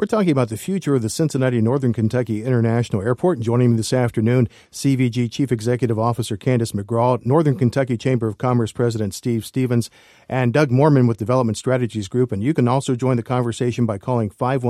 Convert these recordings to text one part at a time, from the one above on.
We're talking about the future of the Cincinnati Northern Kentucky International Airport. And joining me this afternoon, CVG Chief Executive Officer Candace McGraw, Northern Kentucky Chamber of Commerce President Steve Stevens, and Doug Moorman with Development Strategies Group. And you can also join the conversation by calling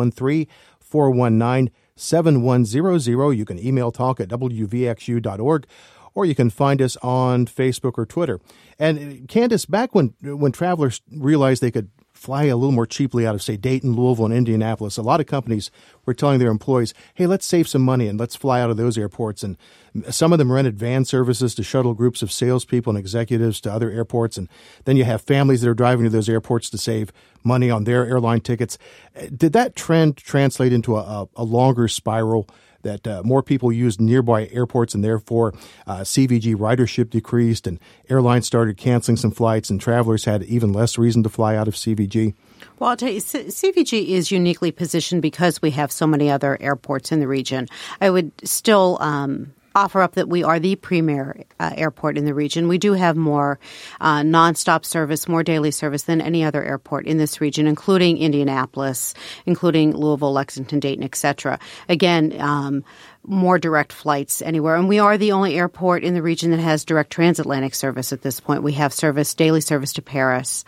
513-419-7100. You can email talk@wvxu.org, or you can find us on Facebook or Twitter. And Candace, back when travelers realized they could fly a little more cheaply out of, say, Dayton, Louisville, and Indianapolis, a lot of companies were telling their employees, hey, let's save some money and let's fly out of those airports. And some of them rented van services to shuttle groups of salespeople and executives to other airports. And then you have families that are driving to those airports to save money on their airline tickets. Did that trend translate into a longer spiral that more people used nearby airports, and therefore CVG ridership decreased and airlines started canceling some flights and travelers had even less reason to fly out of CVG? Well, I'll tell you, CVG is uniquely positioned because we have so many other airports in the region. I would still offer up that we are the premier airport in the region. We do have more nonstop service, more daily service than any other airport in this region, including Indianapolis, including Louisville, Lexington, Dayton, et cetera. Again, more direct flights anywhere. And we are the only airport in the region that has direct transatlantic service at this point. We have daily service to Paris.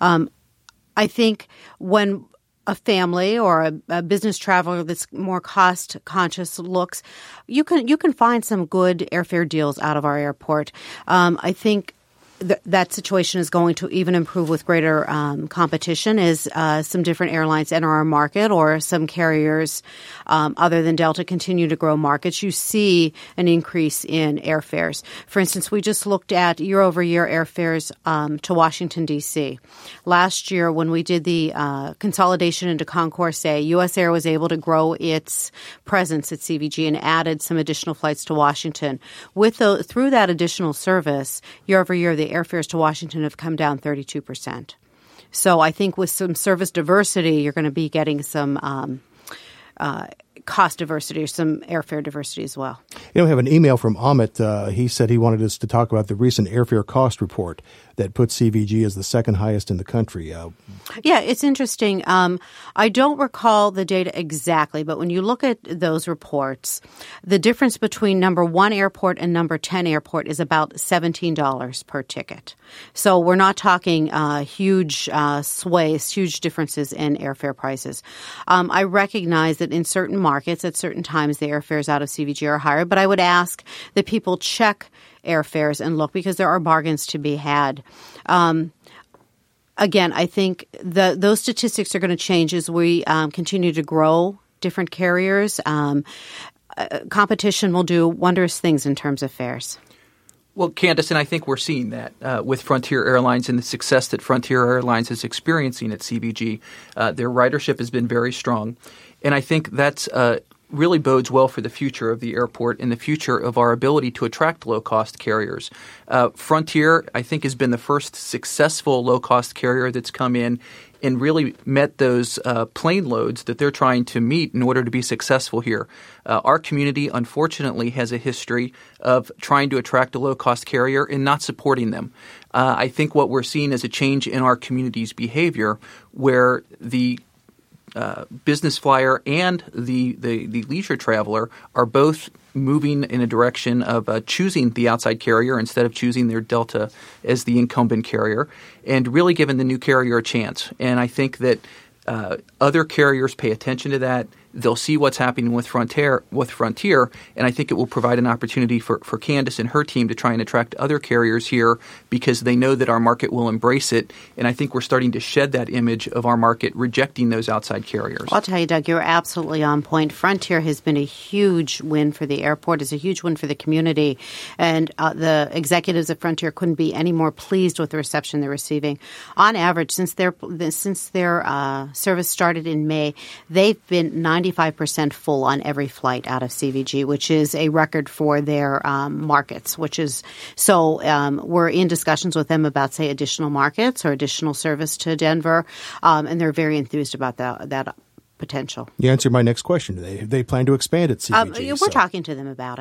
I think when a family or a business traveler that's more cost conscious looks, you can find some good airfare deals out of our airport. I think that situation is going to even improve with greater competition as some different airlines enter our market, or some carriers other than Delta continue to grow markets. You see an increase in airfares. For instance, we just looked at year-over-year airfares to Washington, D.C. Last year, when we did the consolidation into Concourse A, U.S. Air was able to grow its presence at CVG and added some additional flights to Washington. Through that additional service, year-over-year, the airfares to Washington have come down 32%. So I think with some service diversity, you're going to be getting some cost diversity or some airfare diversity as well. We have an email from Amit. He said he wanted us to talk about the recent airfare cost report that puts CVG as the second highest in the country. Yeah, it's interesting. I don't recall the data exactly, but when you look at those reports, the difference between number 1 airport and number 10 airport is about $17 per ticket. So we're not talking huge sways, huge differences in airfare prices. I recognize that in certain markets at certain times the airfares out of CVG are higher, but I would ask that people check airfares and look, because there are bargains to be had. Again, I think those statistics are going to change as we continue to grow different carriers. Competition will do wondrous things in terms of fares. Well, Candace, and I think we're seeing that with Frontier Airlines and the success that Frontier Airlines is experiencing at CVG. Their ridership has been very strong. And I think that's really bodes well for the future of the airport and the future of our ability to attract low-cost carriers. Frontier, I think, has been the first successful low-cost carrier that's come in and really met those plane loads that they're trying to meet in order to be successful here. Our community, unfortunately, has a history of trying to attract a low-cost carrier and not supporting them. I think what we're seeing is a change in our community's behavior, where the business flyer and the leisure traveler are both moving in a direction of choosing the outside carrier instead of choosing their Delta as the incumbent carrier, and really giving the new carrier a chance. And I think that other carriers pay attention to that. They'll see what's happening with Frontier, and I think it will provide an opportunity for Candace and her team to try and attract other carriers here, because they know that our market will embrace it. And I think we're starting to shed that image of our market rejecting those outside carriers. I'll tell you, Doug, you're absolutely on point. Frontier has been a huge win for the airport. It's a huge win for the community. And the executives at Frontier couldn't be any more pleased with the reception they're receiving. On average, since their service started in May, they've been 95% full on every flight out of CVG, which is a record for their markets, we're in discussions with them about, say, additional markets or additional service to Denver, and they're very enthused about that potential. You answered my next question. They plan to expand at CVG. We're talking to them about it.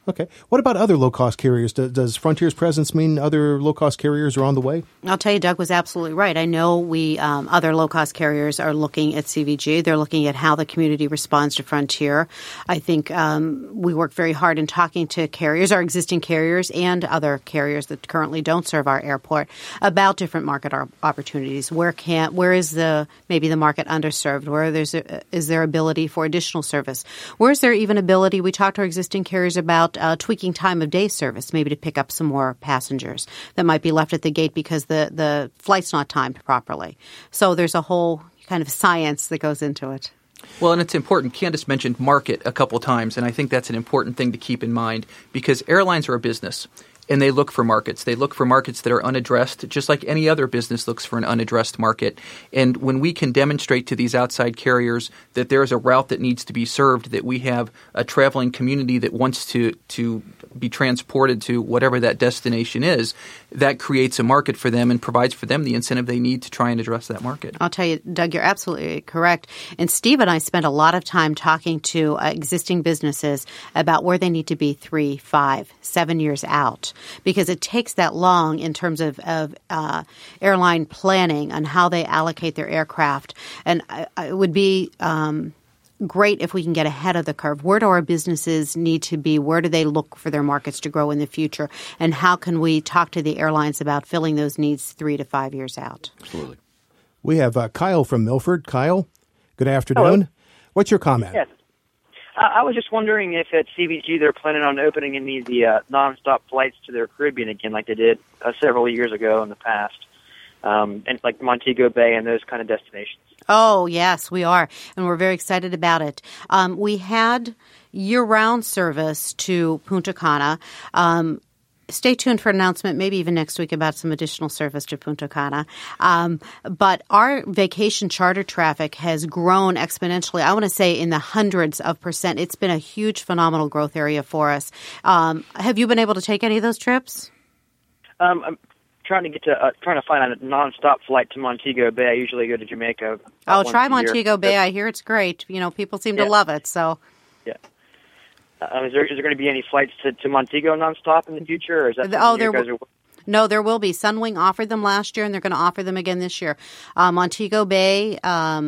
Okay. What about other low-cost carriers? Does Frontier's presence mean other low-cost carriers are on the way? I'll tell you, Doug was absolutely right. I know we other low-cost carriers are looking at CVG. They're looking at how the community responds to Frontier. I think we work very hard in talking to carriers, our existing carriers and other carriers that currently don't serve our airport, about different market opportunities. Where is maybe the market underserved? Where is there ability for additional service? Where is there even ability? We talked to our existing carriers about tweaking time of day service, maybe to pick up some more passengers that might be left at the gate because the flight's not timed properly. So there's a whole kind of science that goes into it. Well, and it's important. Candace mentioned market a couple times, and I think that's an important thing to keep in mind because airlines are a business. And they look for markets. They look for markets that are unaddressed, just like any other business looks for an unaddressed market. And when we can demonstrate to these outside carriers that there is a route that needs to be served, that we have a traveling community that wants to be transported to whatever that destination is, that creates a market for them and provides for them the incentive they need to try and address that market. I'll tell you, Doug, you're absolutely correct. And Steve and I spent a lot of time talking to existing businesses about where they need to be 3, 5, 7 years out. Because it takes that long in terms of airline planning on how they allocate their aircraft. And it would be great if we can get ahead of the curve. Where do our businesses need to be? Where do they look for their markets to grow in the future? And how can we talk to the airlines about filling those needs 3 to 5 years out? Absolutely. We have Kyle from Milford. Kyle, good afternoon. Hello. What's your comment? Yes. I was just wondering if at CVG they're planning on opening any of the nonstop flights to their Caribbean again, like they did several years ago in the past, and like Montego Bay and those kind of destinations. Oh, yes, we are, and we're very excited about it. We had year-round service to Punta Cana. Stay tuned for an announcement, maybe even next week, about some additional service to Punta Cana. But our vacation charter traffic has grown exponentially. I want to say in the hundreds of percent. It's been a huge, phenomenal growth area for us. Have you been able to take any of those trips? I'm trying to find a nonstop flight to Montego Bay. I usually go to Jamaica. Oh, try Montego Bay. I hear it's great. You know, people seem to love it. So, yeah. Is there going to be any flights to Montego nonstop in the future, or is that No, there will be. Sunwing offered them last year, and they're going to offer them again this year. Montego Bay,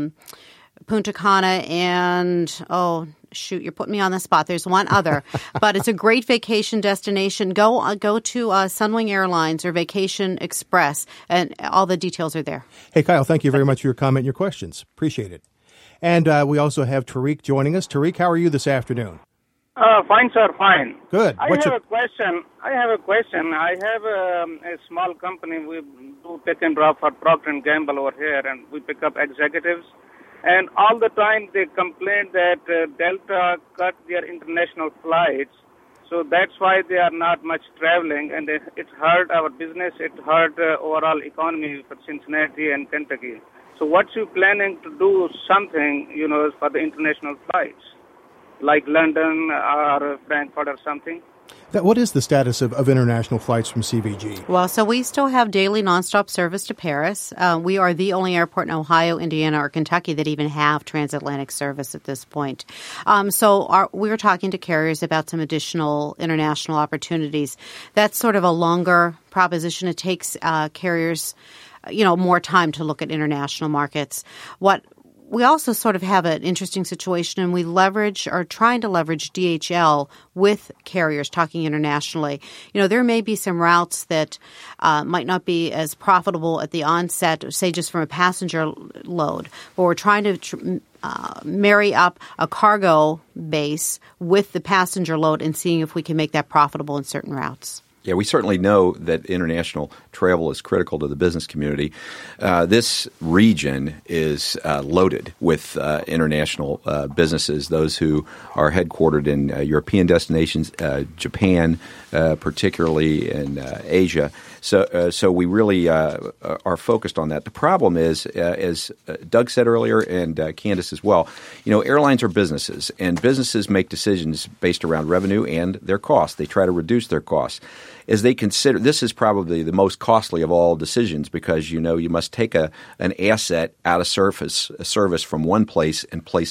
Punta Cana, and you're putting me on the spot. There's one other, but it's a great vacation destination. Go to Sunwing Airlines or Vacation Express, and all the details are there. Hey, Kyle, thank you very much for your comment and your questions. Appreciate it. And we also have Tariq joining us. Tariq, how are you this afternoon? Fine, sir, fine. Good. I have a question. I have a small company. We do pick and drop for Procter & Gamble over here, and we pick up executives. And all the time they complain that Delta cut their international flights. So that's why they are not much traveling, and it hurt our business. It hurt overall economy for Cincinnati and Kentucky. So what you planning to do something, for the international flights? Like London or Frankfurt or something? What is the status of international flights from CVG? Well, so we still have daily nonstop service to Paris. We are the only airport in Ohio, Indiana, or Kentucky that even have transatlantic service at this point. We were talking to carriers about some additional international opportunities. That's sort of a longer proposition. It takes carriers, more time to look at international markets. We also sort of have an interesting situation, and we are trying to leverage DHL with carriers talking internationally. There may be some routes that might not be as profitable at the onset, say just from a passenger load, but we're trying to marry up a cargo base with the passenger load and seeing if we can make that profitable in certain routes. Yeah, we certainly know that international travel is critical to the business community. This region is loaded with international businesses, those who are headquartered in European destinations, Japan, particularly in Asia. So we really are focused on that. The problem is, as Doug said earlier and Candace as well, airlines are businesses, and businesses make decisions based around revenue and their costs. They try to reduce their costs. As they consider, this is probably the most costly of all decisions because, you must take an asset out of service from one place and place it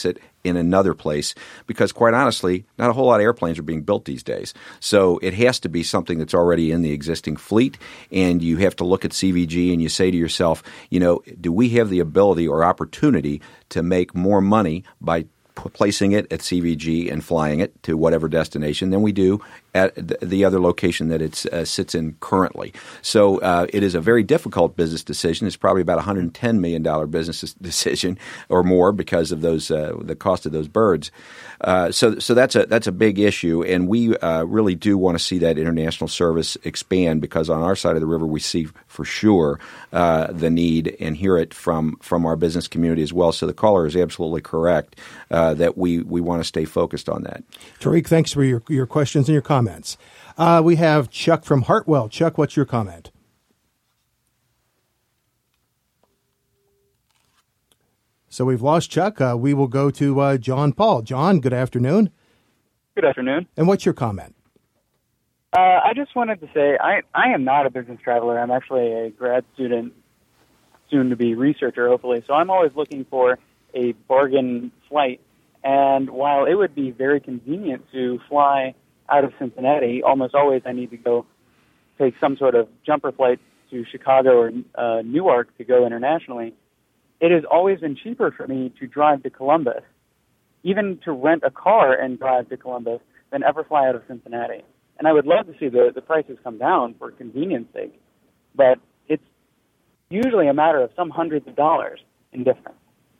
in another place, because quite honestly, not a whole lot of airplanes are being built these days. So it has to be something that's already in the existing fleet, and you have to look at CVG and you say to yourself, do we have the ability or opportunity to make more money by placing it at CVG and flying it to whatever destination than we do at the other location that it sits in currently. So it is a very difficult business decision. It's probably about $110 million business decision or more because of those the cost of those birds. So that's a big issue, and we really do want to see that international service expand, because on our side of the river we see for sure the need and hear it from our business community as well. So the caller is absolutely correct that we want to stay focused on that. Tariq, thanks for your questions and your comments. We have Chuck from Hartwell. Chuck, what's your comment? So we've lost Chuck. We will go to John Paul. John, good afternoon. Good afternoon. And what's your comment? I just wanted to say I am not a business traveler. I'm actually a grad student, soon-to-be researcher, hopefully. So I'm always looking for a bargain flight. And while it would be very convenient to fly out of Cincinnati, almost always I need to go take some sort of jumper flight to Chicago or Newark to go internationally. It has always been cheaper for me to drive to Columbus, even to rent a car and drive to Columbus, than ever fly out of Cincinnati. And I would love to see the prices come down for convenience sake, but it's usually a matter of some hundreds of dollars in difference.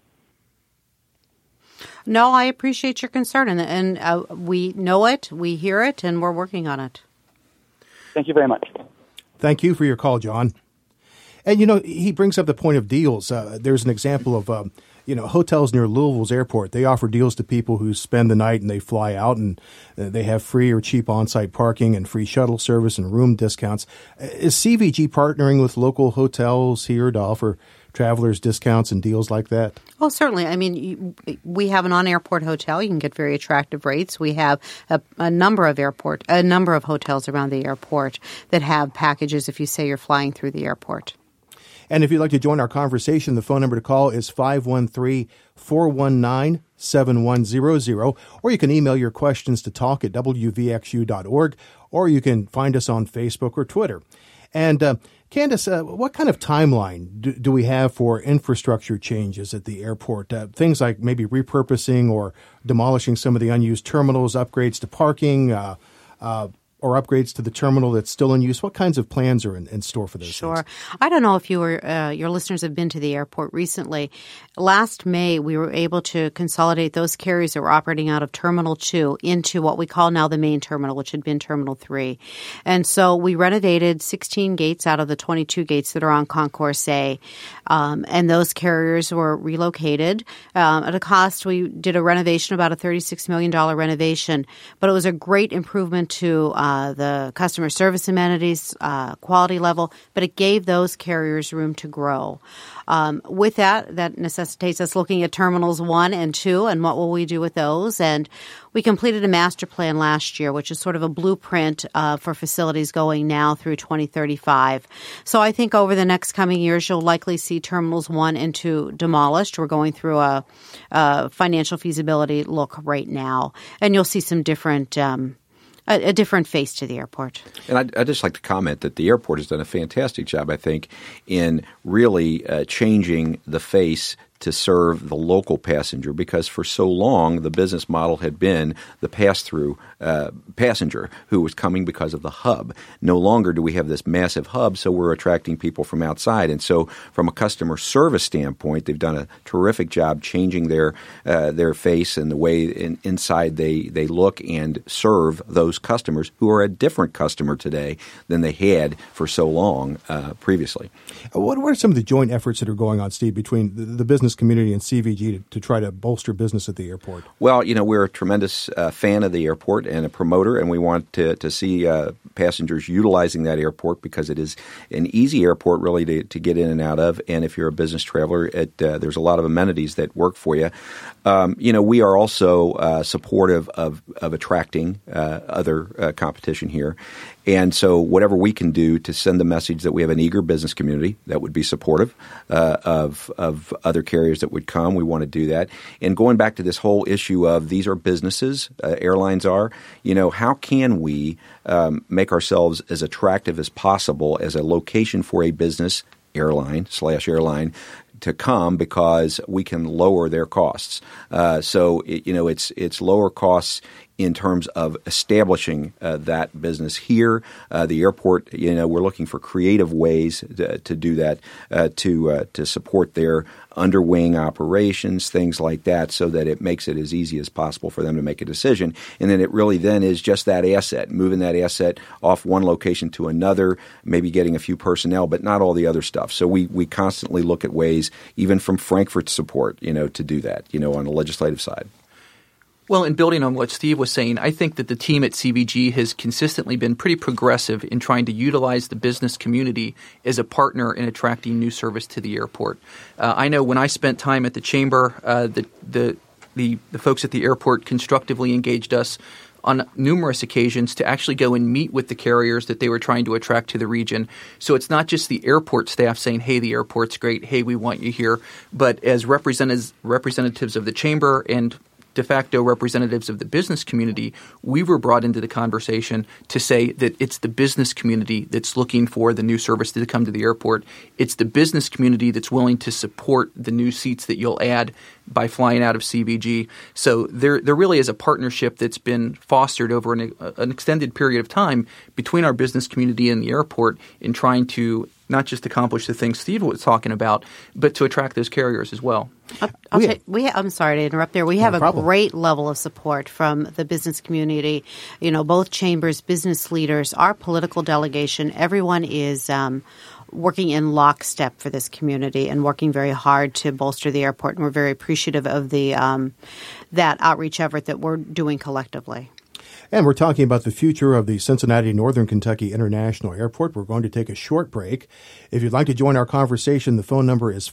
No, I appreciate your concern, and we know it, we hear it, and we're working on it. Thank you very much. Thank you for your call, John. And, he brings up the point of deals. There's an example of, hotels near Louisville's airport. They offer deals to people who spend the night and they fly out, and they have free or cheap on-site parking and free shuttle service and room discounts. Is CVG partnering with local hotels here to offer travelers discounts and deals like that? Oh, certainly. I mean, we have an on-airport hotel. You can get very attractive rates. We have a number of hotels around the airport that have packages if you say you're flying through the airport. And if you'd like to join our conversation, the phone number to call is 513-419-7100, or you can email your questions to talk@wvxu.org, or you can find us on Facebook or Twitter. And Candace, what kind of timeline do we have for infrastructure changes at the airport? Things like maybe repurposing or demolishing some of the unused terminals, upgrades to parking, or upgrades to the terminal that's still in use? What kinds of plans are in store for those Sure. things? I don't know if your listeners have been to the airport recently. Last May, we were able to consolidate those carriers that were operating out of Terminal 2 into what we call now the main terminal, which had been Terminal 3. And so we renovated 16 gates out of the 22 gates that are on Concourse A, and those carriers were relocated. At a cost, we did a renovation, about a $36 million renovation, but it was a great improvement to the customer service amenities, quality level, but it gave those carriers room to grow. With that necessitates us looking at Terminals 1 and 2 and what will we do with those. And we completed a master plan last year, which is sort of a blueprint for facilities going now through 2035. So I think over the next coming years, you'll likely see Terminals 1 and 2 demolished. We're going through a financial feasibility look right now, and you'll see some different a different face to the airport. And I'd just like to comment that the airport has done a fantastic job, I think, in really changing the face to serve the local passenger, because for so long the business model had been the pass-through passenger who was coming because of the hub. No longer do we have this massive hub, so we're attracting people from outside. And so from a customer service standpoint, they've done a terrific job changing their face and the way inside they look and serve those customers who are a different customer today than they had for so long previously. What are some of the joint efforts that are going on, Steve, between the business community and CVG to try to bolster business at the airport? Well, we're a tremendous fan of the airport and a promoter, and we want to see passengers utilizing that airport because it is an easy airport really to get in and out of. And if you're a business traveler, there's a lot of amenities that work for you. We are also supportive of attracting other competition here. And so whatever we can do to send the message that we have an eager business community that would be supportive of other carriers carriers that would come. We want to do that. And going back to this whole issue of these are businesses, airlines are, how can we make ourselves as attractive as possible as a location for a business airline to come, because we can lower their costs. So it's lower costs in terms of establishing that business here. The airport, we're looking for creative ways to do that, to support their underwing operations, things like that, so that it makes it as easy as possible for them to make a decision. And then it really then is just that asset, moving that asset off one location to another, maybe getting a few personnel, but not all the other stuff. So we constantly look at ways, even from Frankfurt's support, to do that, on the legislative side. Well, in building on what Steve was saying, I think that the team at CVG has consistently been pretty progressive in trying to utilize the business community as a partner in attracting new service to the airport. I know when I spent time at the chamber, the folks at the airport constructively engaged us on numerous occasions to actually go and meet with the carriers that they were trying to attract to the region. So it's not just the airport staff saying, hey, the airport's great, hey, we want you here, but as representatives of the chamber and de facto representatives of the business community, we were brought into the conversation to say that it's the business community that's looking for the new service to come to the airport. It's the business community that's willing to support the new seats that you'll add by flying out of CVG. So there really is a partnership that's been fostered over an extended period of time between our business community and the airport in trying to not just accomplish the things Steve was talking about, but to attract those carriers as well. I'm sorry to interrupt there. We have a great level of support from the business community. Both chambers, business leaders, our political delegation, everyone is working in lockstep for this community and working very hard to bolster the airport. And we're very appreciative of the that outreach effort that we're doing collectively. And we're talking about the future of the Cincinnati Northern Kentucky International Airport. We're going to take a short break. If you'd like to join our conversation, the phone number is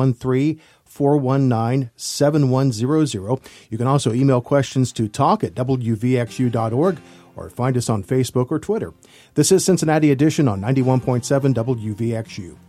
513-419-7100. You can also email questions to talk@wvxu.org or find us on Facebook or Twitter. This is Cincinnati Edition on 91.7 WVXU.